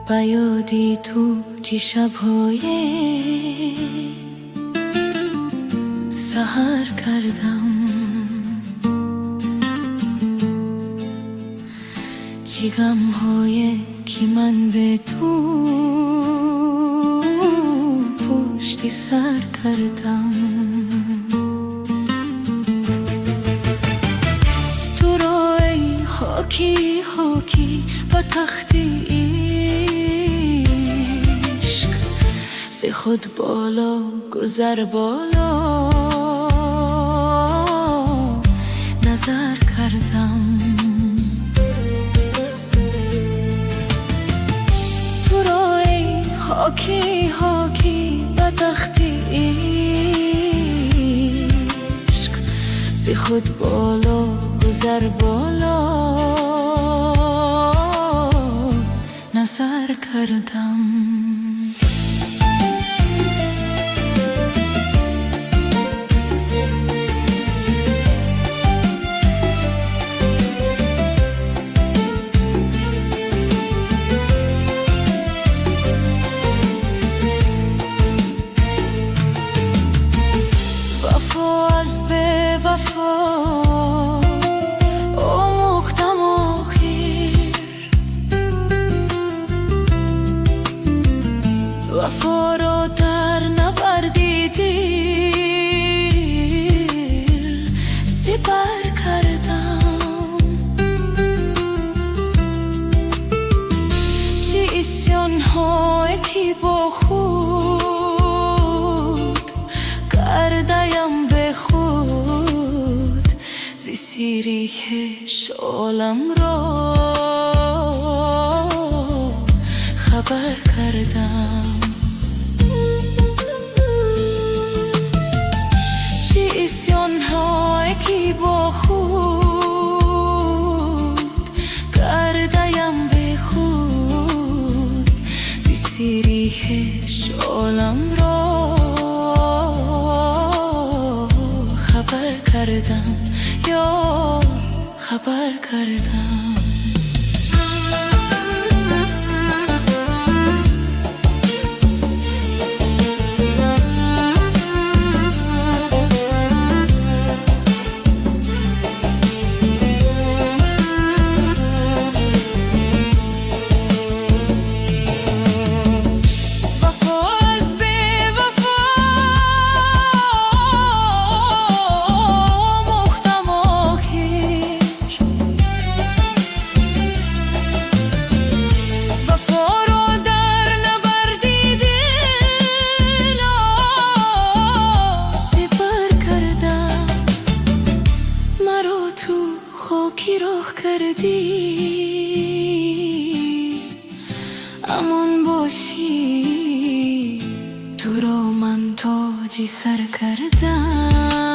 بیادی تو تی شب‌های سحر کردم، چی غم‌های که من به تو پشت سر کردم. تو را ای حاکی حاکی با تختی عشق، ز خود بالا گذر بالا نظر کردم. تو را ای حاکی حاکی با تختی عشق، ز خود بالا گذر بالا نظر کردم. وفا از به وفا آموختم آخر، وفا را در نبردی دل سپر کردم. چه عصیان‌های که با خود کردیم به خود، زی سیری که شالم را خبر کردم. چه عصیان‌هایی که با خود کردیم به خود، زی سیری که شالم را خبر کردم یا خبر کردم. خاکی راه کردی امان باشی، تو را من تاجی سر کردم.